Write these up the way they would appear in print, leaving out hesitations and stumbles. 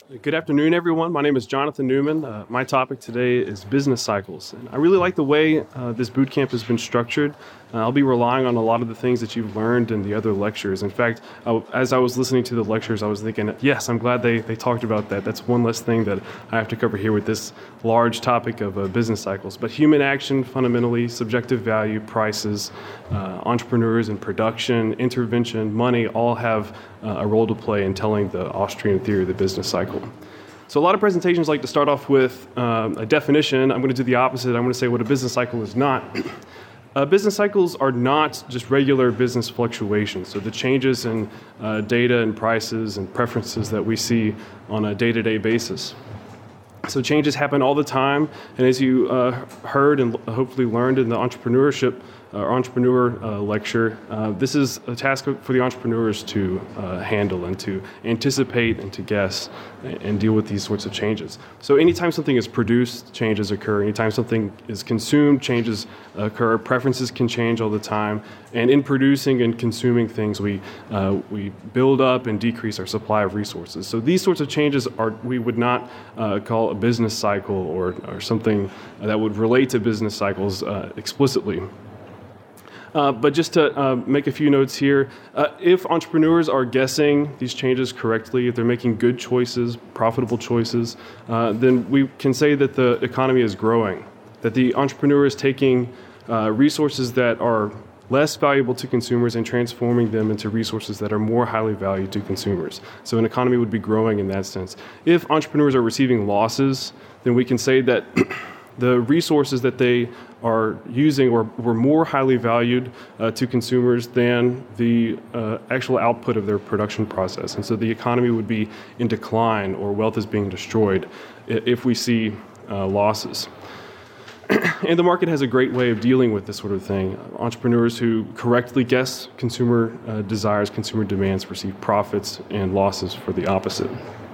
Good afternoon, everyone. My name is Jonathan Newman. My topic today is business cycles. And I really like the way this boot camp has been structured. I'll be relying on a lot of the things that you've learned in the other lectures. In fact, as I was listening to the lectures, I was thinking, yes, I'm glad they talked about that. That's one less thing that I have to cover here with this large topic of business cycles. But human action, fundamentally, subjective value, prices, entrepreneurs and production, intervention, money, all have a role to play in telling the Austrian theory of the business cycle. So a lot of presentations like to start off with a definition. I'm going to do the opposite. I'm going to say what a business cycle is not. Business cycles are not just regular business fluctuations. So the changes in data and prices and preferences that we see on a day-to-day basis. So changes happen all the time. And as you heard and hopefully learned in the entrepreneur lecture, this is a task for the entrepreneurs to handle and to anticipate and to guess and deal with these sorts of changes. So anytime something is produced, changes occur. Anytime something is consumed, changes occur. Preferences can change all the time. And in producing and consuming things, we build up and decrease our supply of resources. So these sorts of changes we would not call a business cycle or something that would relate to business cycles explicitly. But just to make a few notes here, if entrepreneurs are guessing these changes correctly, if they're making good choices, profitable choices, then we can say that the economy is growing, that the entrepreneur is taking resources that are less valuable to consumers and transforming them into resources that are more highly valued to consumers. So an economy would be growing in that sense. If entrepreneurs are receiving losses, then we can say that the resources that they are using were more highly valued to consumers than the actual output of their production process. And so the economy would be in decline or wealth is being destroyed if we see losses. And the market has a great way of dealing with this sort of thing. Entrepreneurs who correctly guess consumer desires, consumer demands, receive profits and losses for the opposite.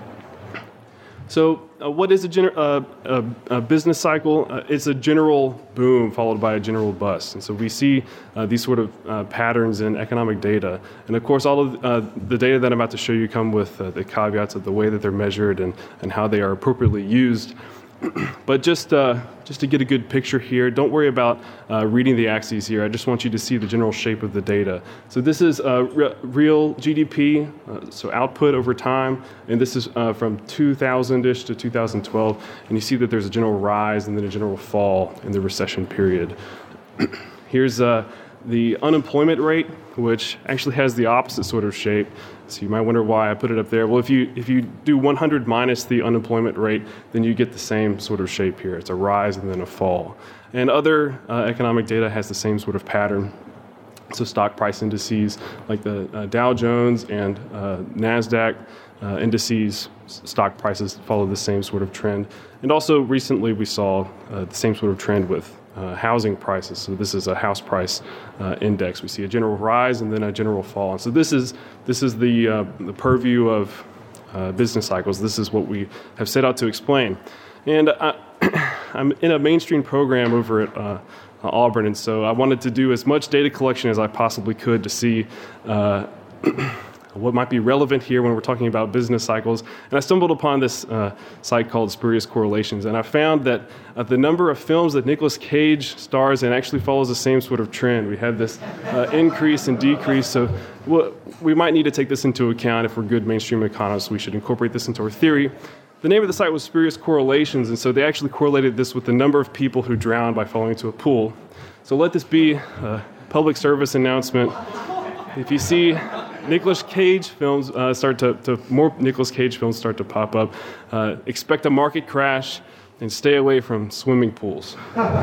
So what is a business cycle? It's a general boom followed by a general bust. And so we see these sort of patterns in economic data. And of course, all of the data that I'm about to show you come with the caveats of the way that they're measured and how they are appropriately used. But just to get a good picture here, don't worry about reading the axes here. I just want you to see the general shape of the data. So this is real GDP, so output over time, and this is from 2000-ish to 2012. And you see that there's a general rise and then a general fall in the recession period. Here's the unemployment rate, which actually has the opposite sort of shape. So you might wonder why I put it up there. Well, if you do 100 minus the unemployment rate, then you get the same sort of shape here. It's a rise and then a fall. And other economic data has the same sort of pattern. So stock price indices like the Dow Jones and NASDAQ indices, stock prices follow the same sort of trend. And also recently we saw the same sort of trend with housing prices. So this is a house price index. We see a general rise and then a general fall. And so this is the purview of business cycles. This is what we have set out to explain. And I'm in a mainstream program over at Auburn, and so I wanted to do as much data collection as I possibly could to see what might be relevant here when we're talking about business cycles. And I stumbled upon this site called Spurious Correlations, and I found that the number of films that Nicolas Cage stars in actually follows the same sort of trend. We have this increase and decrease, so we might need to take this into account. If we're good mainstream economists, we should incorporate this into our theory. The name of the site was Spurious Correlations, and so they actually correlated this with the number of people who drowned by falling into a pool. So let this be a public service announcement. If you see Nicolas Cage films more Nicolas Cage films start to pop up, expect a market crash and stay away from swimming pools.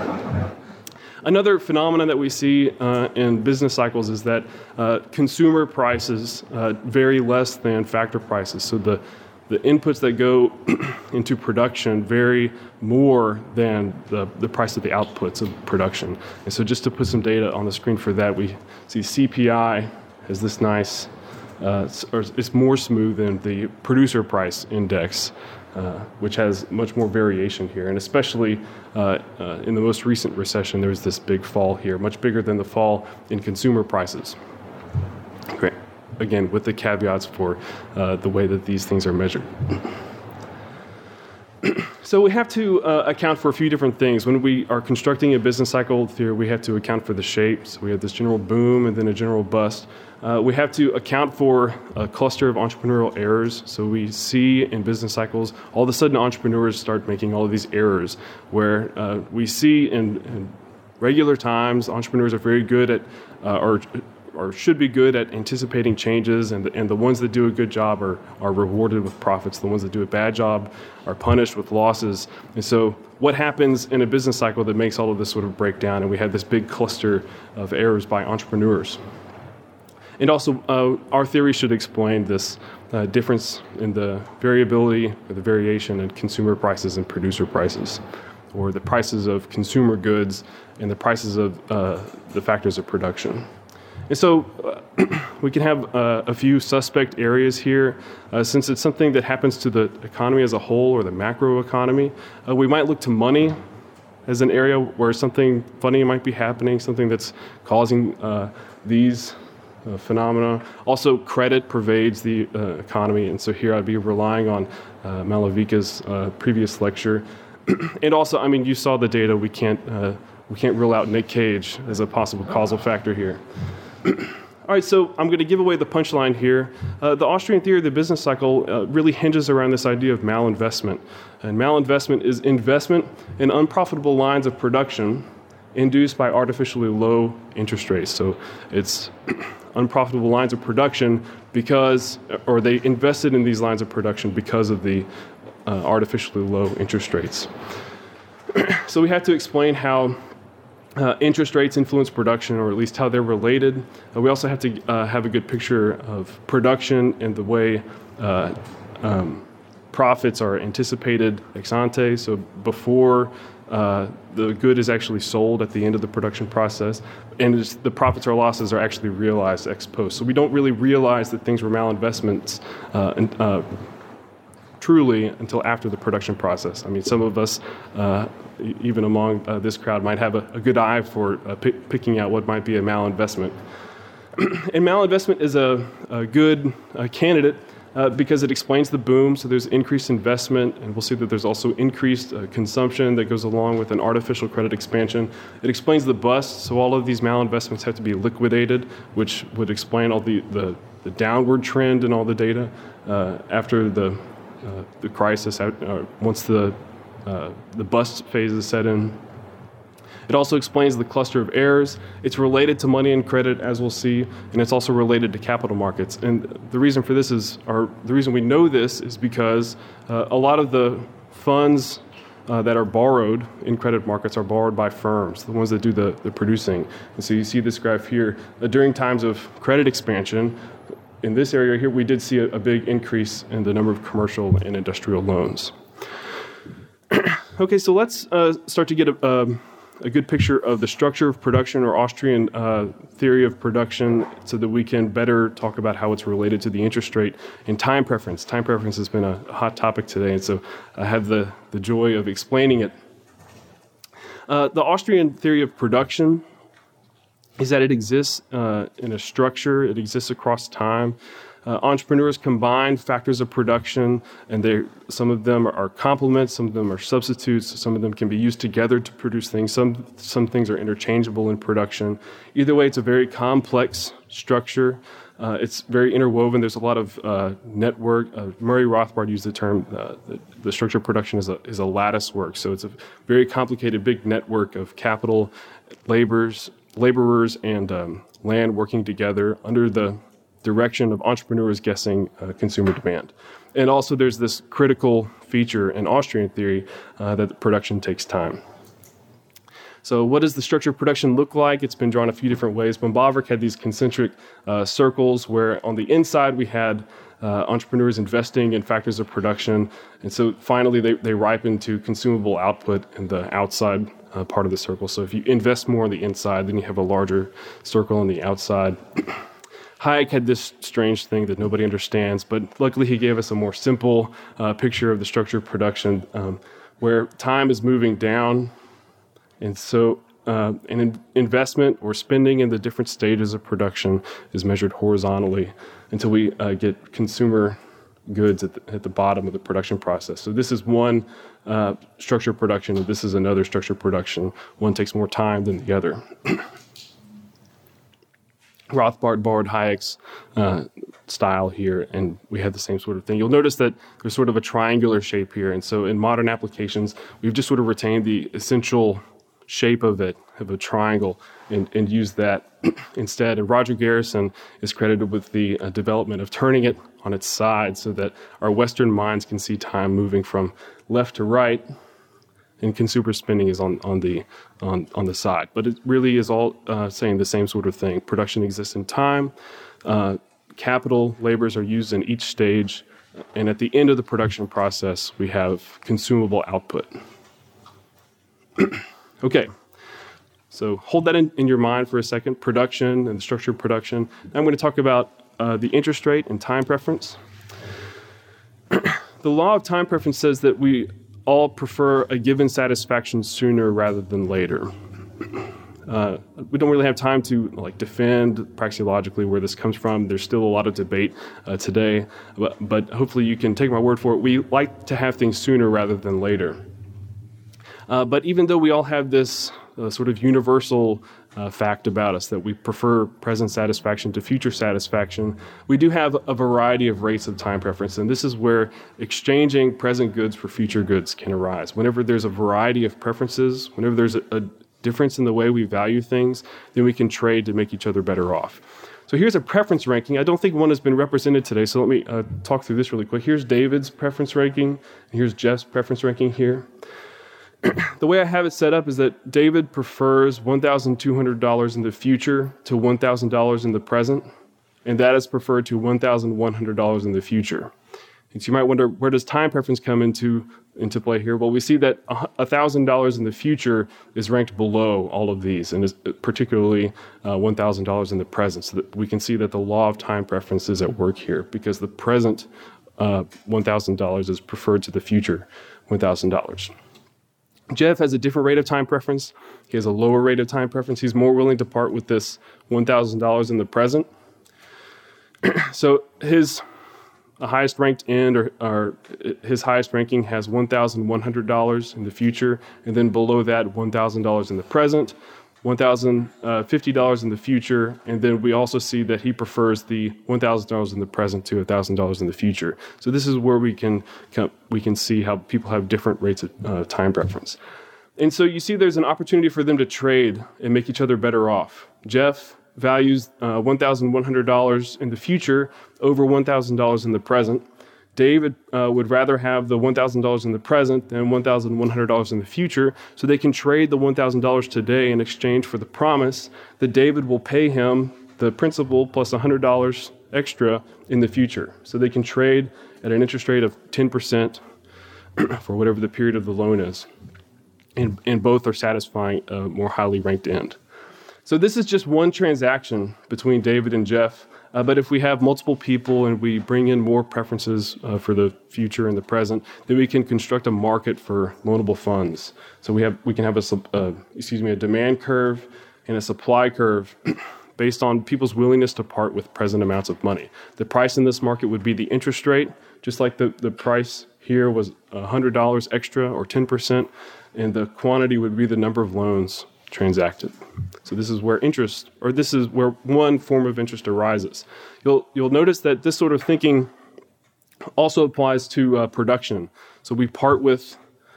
Another phenomenon that we see in business cycles is that consumer prices vary less than factor prices. So the inputs that go into production vary more than the price of the outputs of production. And so just to put some data on the screen for that, we see CPI has this nice, it's more smooth than the producer price index, which has much more variation here. And especially in the most recent recession, there was this big fall here, much bigger than the fall in consumer prices. Great. Again, with the caveats for the way that these things are measured. So we have to account for a few different things. When we are constructing a business cycle theory, we have to account for the shapes. We have this general boom and then a general bust. We have to account for a cluster of entrepreneurial errors. So we see in business cycles, all of a sudden entrepreneurs start making all of these errors where we see in regular times, entrepreneurs are very good at, or should be good at anticipating changes, and the ones that do a good job are rewarded with profits. The ones that do a bad job are punished with losses. And so what happens in a business cycle that makes all of this sort of break down, and we have this big cluster of errors by entrepreneurs. And also, our theory should explain this difference in the variability or the variation in consumer prices and producer prices, or the prices of consumer goods and the prices of the factors of production. And so we can have a few suspect areas here. Since it's something that happens to the economy as a whole or the macro economy, we might look to money as an area where something funny might be happening, something that's causing these phenomena. Also, credit pervades the economy, and so here I'd be relying on Malavika's previous lecture. And also, I mean, you saw the data. We can't rule out Nick Cage as a possible causal factor here. All right, so I'm going to give away the punchline here. The Austrian theory of the business cycle really hinges around this idea of malinvestment. And malinvestment is investment in unprofitable lines of production induced by artificially low interest rates. So it's unprofitable lines of production or they invested in these lines of production because of the artificially low interest rates. So we have to explain how interest rates influence production, or at least how they're related. We also have to have a good picture of production and the way profits are anticipated ex ante, so before the good is actually sold at the end of the production process, and the profits or losses are actually realized ex post. So we don't really realize that things were malinvestments truly until after the production process. I mean, some of us, even among this crowd, might have a good eye for picking out what might be a malinvestment. And malinvestment is a good candidate because it explains the boom. So there's increased investment, and we'll see that there's also increased consumption that goes along with an artificial credit expansion. It explains the bust. So all of these malinvestments have to be liquidated, which would explain all the downward trend in all the data after the crisis, once the bust phase is set in. It also explains the cluster of errors. It's related to money and credit, as we'll see, and it's also related to capital markets. And the reason for this the reason we know this is because a lot of the funds that are borrowed in credit markets are borrowed by firms, the ones that do the producing. And so you see this graph here. During times of credit expansion, in this area here, we did see a big increase in the number of commercial and industrial loans. Okay, so let's start to get a good picture of the structure of production, or Austrian theory of production, so that we can better talk about how it's related to the interest rate and time preference. Time preference has been a hot topic today, and so I have the joy of explaining it. The Austrian theory of production is that it exists in a structure, it exists across time. Entrepreneurs combine factors of production, and some of them are complements, some of them are substitutes, some of them can be used together to produce things, some things are interchangeable in production. Either way, it's a very complex structure. It's very interwoven. There's a lot of network. Murray Rothbard used the term, the structure of production is a lattice work. So it's a very complicated, big network of capital, laborers, and land working together under the direction of entrepreneurs guessing consumer demand. And also there's this critical feature in Austrian theory that production takes time. So what does the structure of production look like? It's been drawn a few different ways. Von Bavrik had these concentric circles where on the inside we had entrepreneurs investing in factors of production. And so finally they ripen to consumable output in the outside part of the circle. So if you invest more on the inside, then you have a larger circle on the outside. Hayek had this strange thing that nobody understands, but luckily he gave us a more simple picture of the structure of production where time is moving down. And so an investment or spending in the different stages of production is measured horizontally until we get consumer goods at the bottom of the production process. So this is one structured production, and this is another structured production. One takes more time than the other. Rothbard borrowed Hayek's style here, and we have the same sort of thing. You'll notice that there's sort of a triangular shape here, and so in modern applications, we've just sort of retained the essential shape of a triangle and used that instead. And Roger Garrison is credited with the development of turning it on its side so that our Western minds can see time moving from left to right, and consumer spending is on the side. But it really is all saying the same sort of thing. Production exists in time. Capital labors are used in each stage. And at the end of the production process, we have consumable output. Okay. So hold that in your mind for a second. Production and the structure of production. I'm going to talk about the interest rate and time preference. The law of time preference says that we all prefer a given satisfaction sooner rather than later. We don't really have time to defend praxeologically where this comes from. There's still a lot of debate today, but hopefully you can take my word for it. We like to have things sooner rather than later. But even though we all have this sort of universal fact about us that we prefer present satisfaction to future satisfaction, we do have a variety of rates of time preference, and this is where exchanging present goods for future goods can arise. Whenever there's a variety of preferences, whenever there's a difference in the way we value things, then we can trade to make each other better off. So here's a preference ranking. I don't think one has been represented today, so let me talk through this really quick. Here's David's preference ranking, and here's Jeff's preference ranking here. The way I have it set up is that David prefers $1,200 in the future to $1,000 in the present, and that is preferred to $1,100 in the future. And so you might wonder, where does time preference come into play here? Well, we see that $1,000 in the future is ranked below all of these, and is particularly $1,000 in the present, so that we can see that the law of time preference is at work here, because the present $1,000 is preferred to the future $1,000. Jeff has a different rate of time preference. He has a lower rate of time preference. He's more willing to part with this $1,000 in the present. So his highest ranked end, or his highest ranking, has $1,100 in the future, and then below that, $1,000 in the present, $1,050 in the future, and then we also see that he prefers the $1,000 in the present to $1,000 in the future. So this is where we can see how people have different rates of time preference. And so you see there's an opportunity for them to trade and make each other better off. Jeff values $1,100 in the future over $1,000 in the present. David would rather have the $1,000 in the present than $1,100 in the future, so they can trade the $1,000 today in exchange for the promise that David will pay him the principal plus $100 extra in the future. So they can trade at an interest rate of 10% for whatever the period of the loan is. And both are satisfying a more highly ranked end. So this is just one transaction between David and Jeff. But if we have multiple people and we bring in more preferences for the future and the present, then we can construct a market for loanable funds. So we can have a demand curve and a supply curve based on people's willingness to part with present amounts of money. The price in this market would be the interest rate, just like the price here was $100 extra or 10%, and the quantity would be the number of loans transacted. So this is where one form of interest arises. You'll notice that this sort of thinking also applies to production. So we part with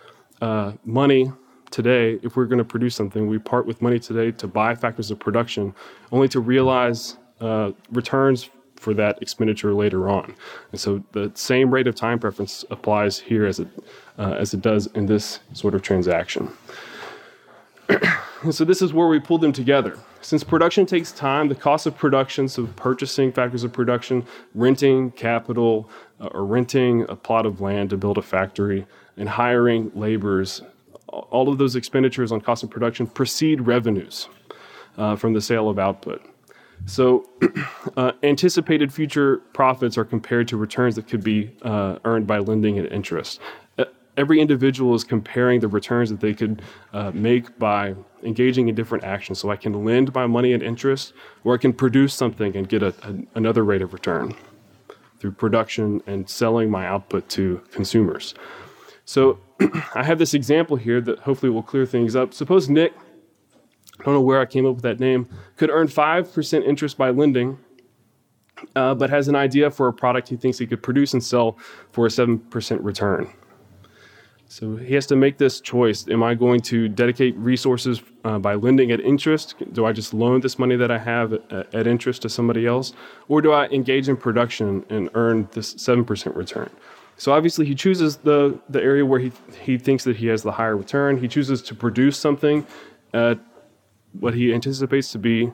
money today. If we're going to produce something, we part with money today to buy factors of production, only to realize returns for that expenditure later on. And so the same rate of time preference applies here as it does in this sort of transaction. And so this is where we pull them together. Since production takes time, the cost of production, so purchasing factors of production, renting capital, or renting a plot of land to build a factory, and hiring laborers, all of those expenditures on cost of production precede revenues from the sale of output. So anticipated future profits are compared to returns that could be earned by lending and interest. Every individual is comparing the returns that they could make by engaging in different actions. So I can lend my money and interest, or I can produce something and get another rate of return through production and selling my output to consumers. So I have this example here that hopefully will clear things up. Suppose Nick, I don't know where I came up with that name, could earn 5% interest by lending, but has an idea for a product he thinks he could produce and sell for a 7% return. So he has to make this choice. Am I going to dedicate resources by lending at interest? Do I just loan this money that I have at interest to somebody else? Or do I engage in production and earn this 7% return? So obviously he chooses the area where he thinks that he has the higher return. He chooses to produce something at what he anticipates to be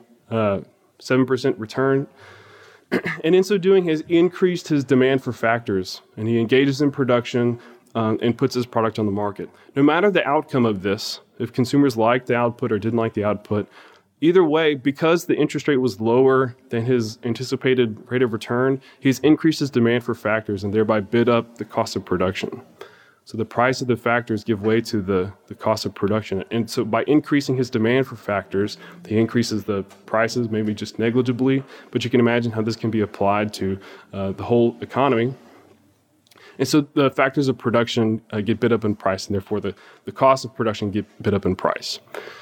7% return. And in so doing, he has increased his demand for factors, and he engages in production and puts his product on the market. No matter the outcome of this, if consumers liked the output or didn't like the output, either way, because the interest rate was lower than his anticipated rate of return, he's increased his demand for factors and thereby bid up the cost of production. So the price of the factors give way to the cost of production. And so by increasing his demand for factors, he increases the prices, maybe just negligibly, but you can imagine how this can be applied to the whole economy. And so the factors of production get bid up in price, and therefore the cost of production get bid up in price.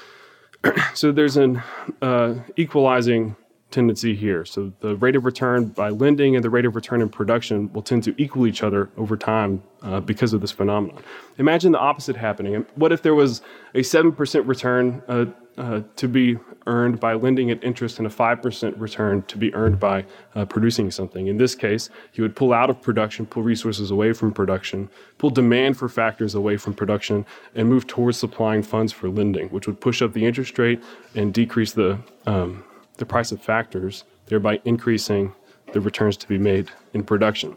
So there's an equalizing tendency here. So the rate of return by lending and the rate of return in production will tend to equal each other over time because of this phenomenon. Imagine the opposite happening. What if there was a 7% return to be earned by lending at interest and a 5% return to be earned by producing something? In this case, he would pull out of production, pull resources away from production, pull demand for factors away from production, and move towards supplying funds for lending, which would push up the interest rate and decrease the price of factors, thereby increasing the returns to be made in production.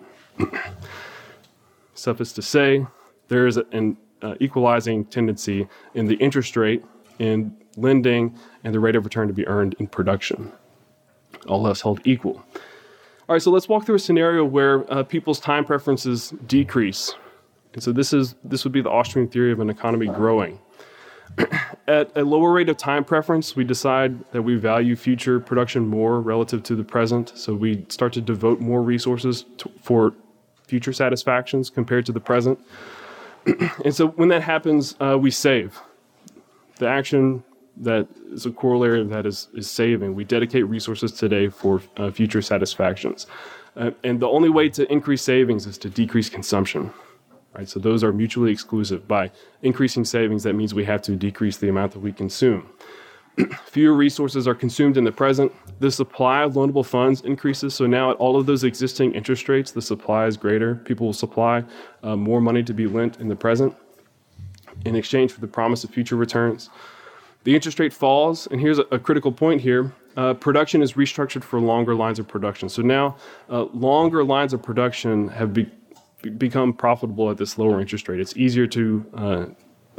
Suffice to say, there is an equalizing tendency in the interest rate in lending and the rate of return to be earned in production, all else held equal. All right, so let's walk through a scenario where people's time preferences decrease. And so this would be the Austrian theory of an economy growing. At a lower rate of time preference, we decide that we value future production more relative to the present. So we start to devote more resources for future satisfactions compared to the present. And so when that happens, we save. The action that is a corollary of that is saving. We dedicate resources today for future satisfactions. And the only way to increase savings is to decrease consumption. Right, so those are mutually exclusive. By increasing savings, that means we have to decrease the amount that we consume. Fewer resources are consumed in the present. The supply of loanable funds increases. So now at all of those existing interest rates, the supply is greater. People will supply more money to be lent in the present in exchange for the promise of future returns. The interest rate falls, and here's a critical point here. Production is restructured for longer lines of production. So now longer lines of production have become profitable at this lower interest rate. It's easier to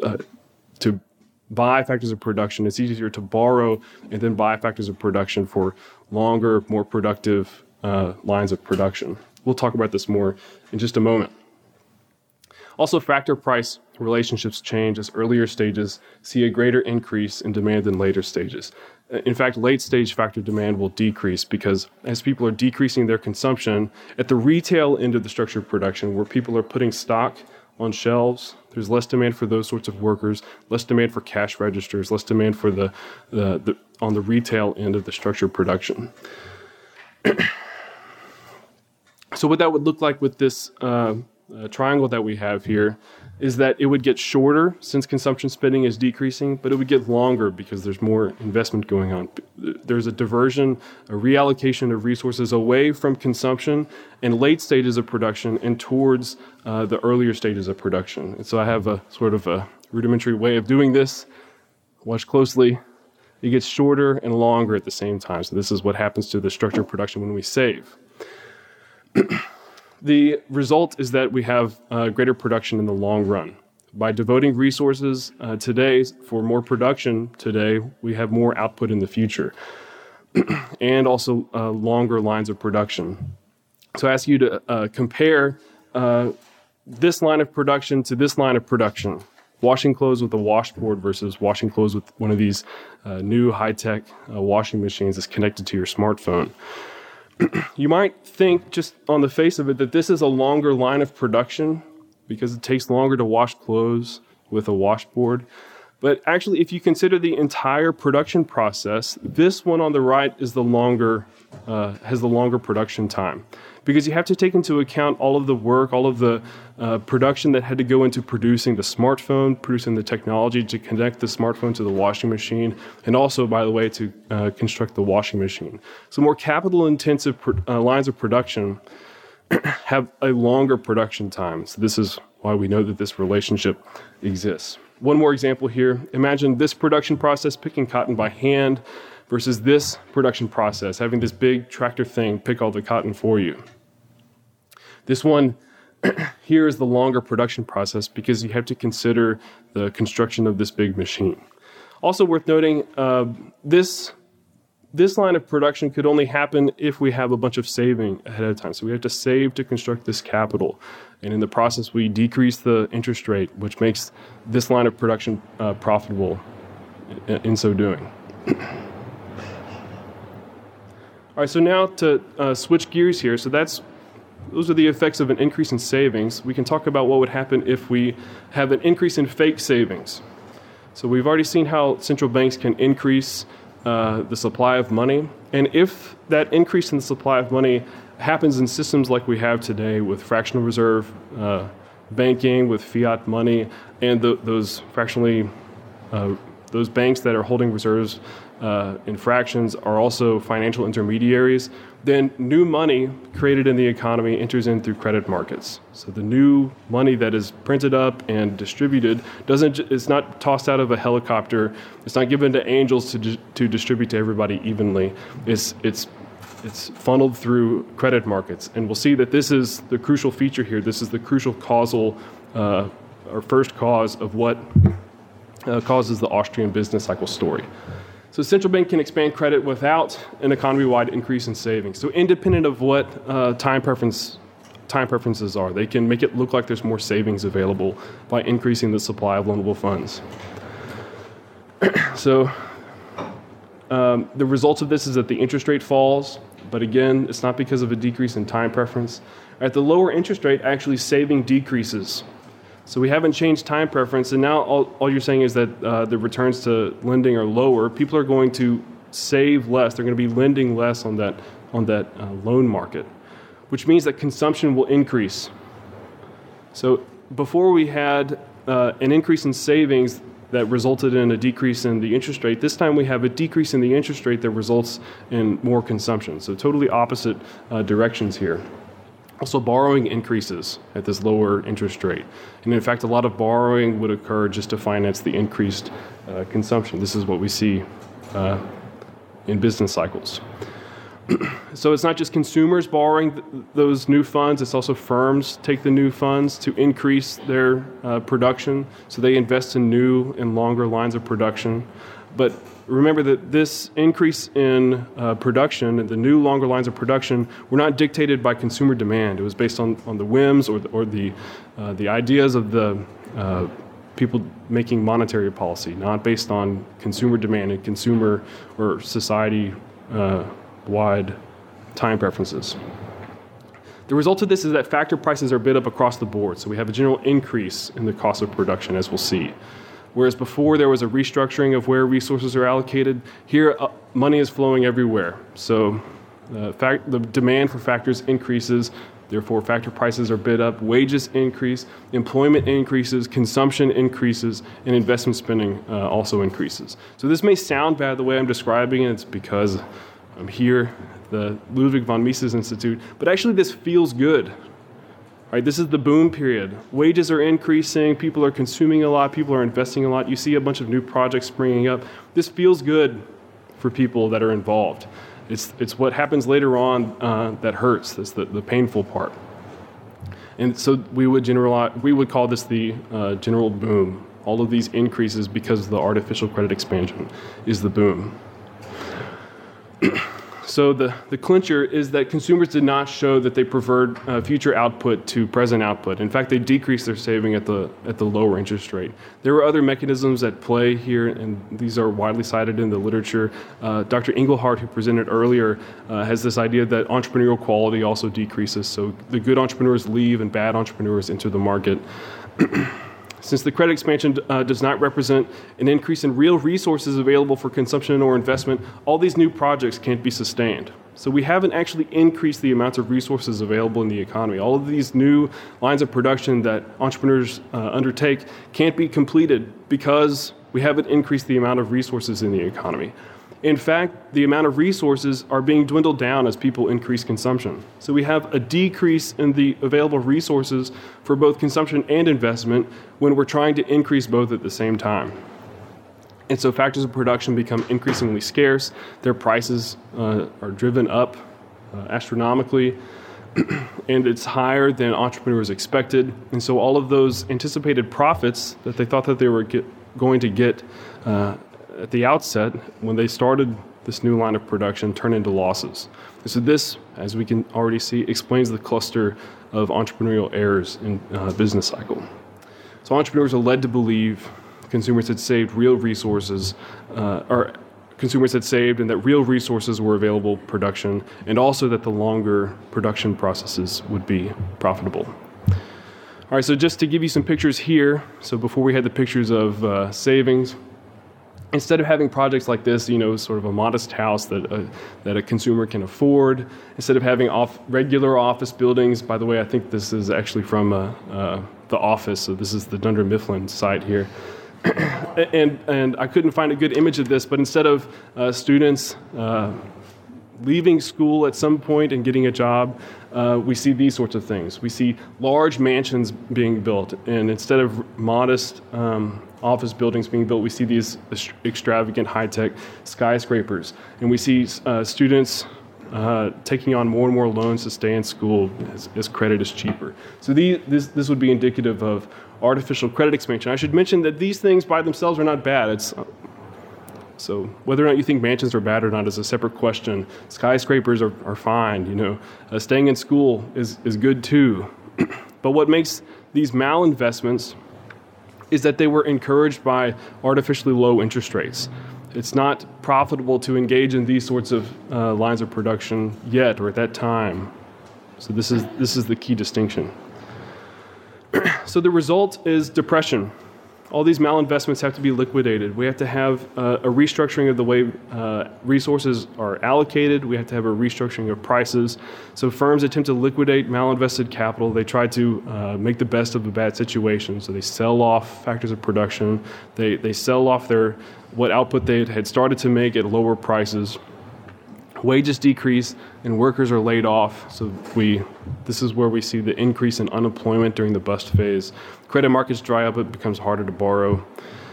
buy factors of production. It's easier to borrow and then buy factors of production for longer, more productive lines of production. We'll talk about this more in just a moment. Also, factor-price relationships change as earlier stages see a greater increase in demand than later stages. In fact, late-stage factor demand will decrease because as people are decreasing their consumption, at the retail end of the structured production, where people are putting stock on shelves, there's less demand for those sorts of workers, less demand for cash registers, less demand for the on the retail end of the structured production. So what that would look like with this triangle that we have here is that it would get shorter since consumption spending is decreasing, but it would get longer because there's more investment going on. There's a diversion, a reallocation of resources away from consumption and late stages of production and towards the earlier stages of production. And so I have a sort of a rudimentary way of doing this. Watch closely. It gets shorter and longer at the same time. So this is what happens to the structured production when we save. The result is that we have greater production in the long run. By devoting resources today for more production today, we have more output in the future and also longer lines of production. So I ask you to compare this line of production to this line of production. Washing clothes with a washboard versus washing clothes with one of these new high-tech washing machines that's connected to your smartphone. You might think just on the face of it that this is a longer line of production because it takes longer to wash clothes with a washboard. But actually, if you consider the entire production process, this one on the right is has the longer production time. Because you have to take into account all of the work, all of the production that had to go into producing the smartphone, producing the technology to connect the smartphone to the washing machine, and also, by the way, to construct the washing machine. So more capital-intensive lines of production have a longer production time. So this is why we know that this relationship exists. One more example here. Imagine this production process, picking cotton by hand, versus this production process, having this big tractor thing pick all the cotton for you. This one here is the longer production process because you have to consider the construction of this big machine. Also worth noting, this line of production could only happen if we have a bunch of saving ahead of time. So we have to save to construct this capital. And in the process, we decrease the interest rate, which makes this line of production profitable in so doing. All right, so now to switch gears here. So those are the effects of an increase in savings. We can talk about what would happen if we have an increase in fake savings. So we've already seen how central banks can increase the supply of money. And if that increase in the supply of money happens in systems like we have today with fractional reserve banking, with fiat money, and those banks that are holding reserves in fractions are also financial intermediaries, then new money created in the economy enters in through credit markets. So the new money that is printed up and distributed it's not tossed out of a helicopter. It's not given to angels to distribute to everybody evenly. It's funneled through credit markets. And we'll see that this is the crucial feature here. This is the crucial causal or first cause of what causes the Austrian business cycle story. So the central bank can expand credit without an economy-wide increase in savings. So independent of what time preferences are, they can make it look like there's more savings available by increasing the supply of loanable funds. So the result of this is that the interest rate falls, but again, it's not because of a decrease in time preference. At the lower interest rate, actually saving decreases. So we haven't changed time preference, and now all you're saying is that the returns to lending are lower. People are going to save less. They're going to be lending less on that loan market, which means that consumption will increase. So before we had an increase in savings that resulted in a decrease in the interest rate, this time we have a decrease in the interest rate that results in more consumption. So totally opposite directions here. Also, borrowing increases at this lower interest rate. And in fact, a lot of borrowing would occur just to finance the increased consumption. This is what we see in business cycles. So it's not just consumers borrowing those new funds, it's also firms take the new funds to increase their production. So they invest in new and longer lines of production. But remember that this increase in production and the new longer lines of production were not dictated by consumer demand. It was based on the whims or the ideas of the people making monetary policy, not based on consumer demand and consumer or society wide time preferences. The result of this is that factor prices are bid up across the board. So we have a general increase in the cost of production, as we'll see. Whereas before there was a restructuring of where resources are allocated, here money is flowing everywhere. So the demand for factors increases, therefore factor prices are bid up, wages increase, employment increases, consumption increases, and investment spending also increases. So this may sound bad the way I'm describing it, it's because I'm here at the Ludwig von Mises Institute, but actually this feels good. Right, this is the boom period. Wages are increasing, people are consuming a lot, people are investing a lot. You see a bunch of new projects springing up. This feels good for people that are involved. It's what happens later on that hurts. That's the painful part. And so we would call this the general boom. All of these increases because of the artificial credit expansion is the boom. So the clincher is that consumers did not show that they preferred future output to present output. In fact, they decreased their saving at the lower interest rate. There were other mechanisms at play here, and these are widely cited in the literature. Dr. Engelhardt, who presented earlier, has this idea that entrepreneurial quality also decreases. So the good entrepreneurs leave and bad entrepreneurs enter the market. Since the credit expansion does not represent an increase in real resources available for consumption or investment, all these new projects can't be sustained. So we haven't actually increased the amounts of resources available in the economy. All of these new lines of production that entrepreneurs undertake can't be completed because we haven't increased the amount of resources in the economy. In fact, the amount of resources are being dwindled down as people increase consumption. So we have a decrease in the available resources for both consumption and investment when we're trying to increase both at the same time. And so factors of production become increasingly scarce. Their prices are driven up astronomically, and it's higher than entrepreneurs expected. And so all of those anticipated profits that they thought that they were going to get at the outset, when they started this new line of production, turn into losses. And so this, as we can already see, explains the cluster of entrepreneurial errors in business cycle. So entrepreneurs are led to believe consumers had saved real resources, or consumers had saved and that real resources were available for production, and also that the longer production processes would be profitable. All right, so just to give you some pictures here, so before we had the pictures of savings, instead of having projects like this, sort of a modest house that a consumer can afford, instead of having regular office buildings, by the way, I think this is actually from The Office, so this is the Dunder Mifflin site here. and I couldn't find a good image of this, but instead of students leaving school at some point and getting a job, we see these sorts of things. We see large mansions being built, and instead of modest office buildings being built, we see these extravagant high-tech skyscrapers. And we see students taking on more and more loans to stay in school as credit is cheaper. So this would be indicative of artificial credit expansion. I should mention that these things by themselves are not bad. So whether or not you think mansions are bad or not is a separate question. Skyscrapers are fine. Staying in school is good too. But what makes these malinvestments is that they were encouraged by artificially low interest rates. It's not profitable to engage in these sorts of lines of production yet or at that time. So this is the key distinction. So the result is depression. All these malinvestments have to be liquidated. We have to have a restructuring of the way resources are allocated. We have to have a restructuring of prices. So firms attempt to liquidate malinvested capital. They try to make the best of a bad situation. So they sell off factors of production. They sell off what output they had started to make at lower prices. Wages decrease and workers are laid off. So this is where we see the increase in unemployment during the bust phase. Credit markets dry up, it becomes harder to borrow.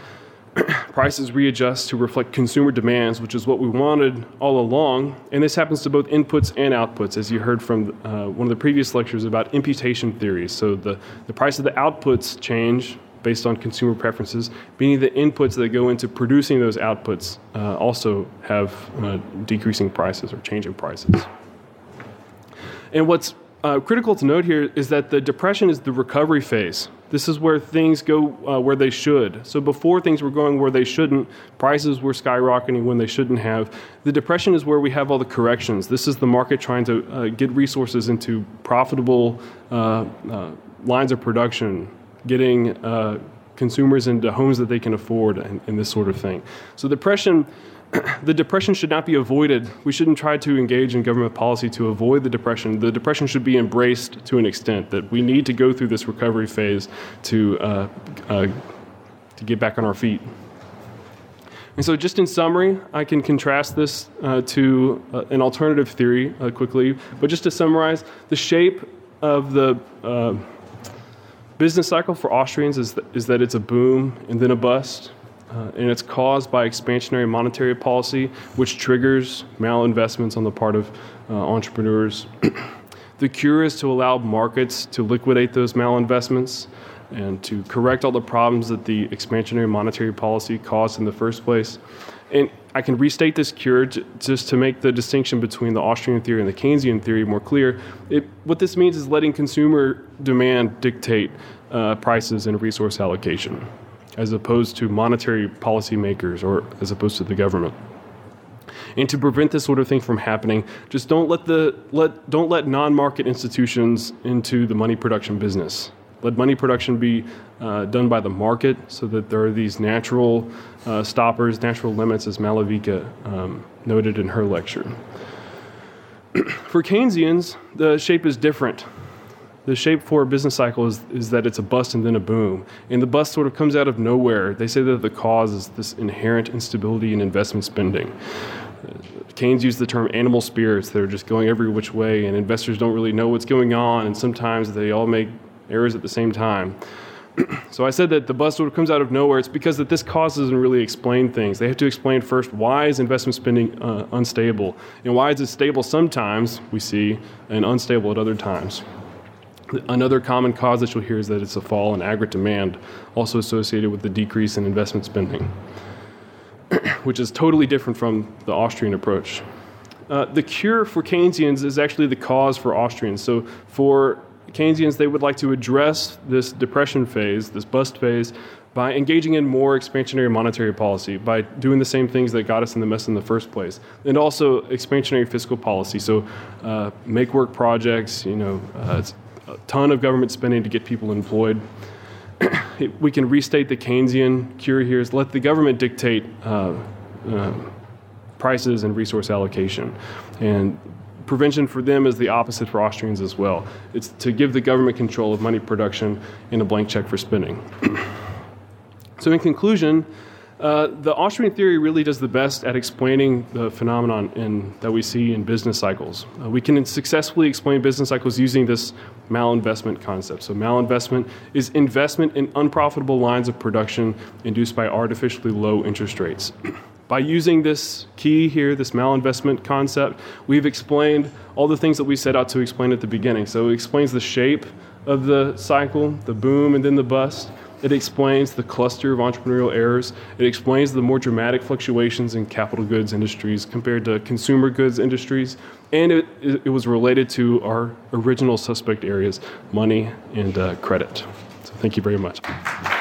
Prices readjust to reflect consumer demands, which is what we wanted all along. And this happens to both inputs and outputs, as you heard from one of the previous lectures about imputation theories. So the price of the outputs change based on consumer preferences, meaning the inputs that go into producing those outputs also have decreasing prices or changing prices. And what's critical to note here is that the depression is the recovery phase. This is where things go where they should. So before things were going where they shouldn't, prices were skyrocketing when they shouldn't have. The depression is where we have all the corrections. This is the market trying to get resources into profitable lines of production, getting consumers into homes that they can afford and this sort of thing. So the depression should not be avoided. We shouldn't try to engage in government policy to avoid the depression. The depression should be embraced to an extent that we need to go through this recovery phase to get back on our feet. And so just in summary, I can contrast this to an alternative theory quickly. But just to summarize, the shape of the business cycle for Austrians is that it's a boom and then a bust. And it's caused by expansionary monetary policy, which triggers malinvestments on the part of entrepreneurs. The cure is to allow markets to liquidate those malinvestments and to correct all the problems that the expansionary monetary policy caused in the first place. And I can restate this cure just to make the distinction between the Austrian theory and the Keynesian theory more clear. What this means is letting consumer demand dictate prices and resource allocation, as opposed to monetary policymakers or as opposed to the government. And to prevent this sort of thing from happening, just don't let non-market institutions into the money production business. Let money production be done by the market, so that there are these natural stoppers, natural limits, as Malavika noted in her lecture. For Keynesians, the shape is different. The shape for a business cycle is that it's a bust and then a boom. And the bust sort of comes out of nowhere. They say that the cause is this inherent instability in investment spending. Keynes used the term animal spirits that are just going every which way, and investors don't really know what's going on, and sometimes they all make errors at the same time. So I said that the bust sort of comes out of nowhere. It's because that this cause doesn't really explain things. They have to explain first, why is investment spending unstable? And why is it stable sometimes, we see, and unstable at other times? Another common cause that you'll hear is that it's a fall in aggregate demand, also associated with the decrease in investment spending, which is totally different from the Austrian approach. The cure for Keynesians is actually the cause for Austrians. So for Keynesians, they would like to address this depression phase, this bust phase, by engaging in more expansionary monetary policy, by doing the same things that got us in the mess in the first place, and also expansionary fiscal policy. So make work projects, it's a ton of government spending to get people employed. We can restate the Keynesian cure here is let the government dictate prices and resource allocation. And prevention for them is the opposite for Austrians as well. It's to give the government control of money production and a blank check for spending. So in conclusion, the Austrian theory really does the best at explaining the phenomenon that we see in business cycles. We can successfully explain business cycles using this malinvestment concept. So malinvestment is investment in unprofitable lines of production induced by artificially low interest rates. By using this key here, this malinvestment concept, we've explained all the things that we set out to explain at the beginning. So it explains the shape of the cycle, the boom and then the bust. It explains the cluster of entrepreneurial errors. It explains the more dramatic fluctuations in capital goods industries compared to consumer goods industries. And it was related to our original suspect areas, money and credit. So thank you very much.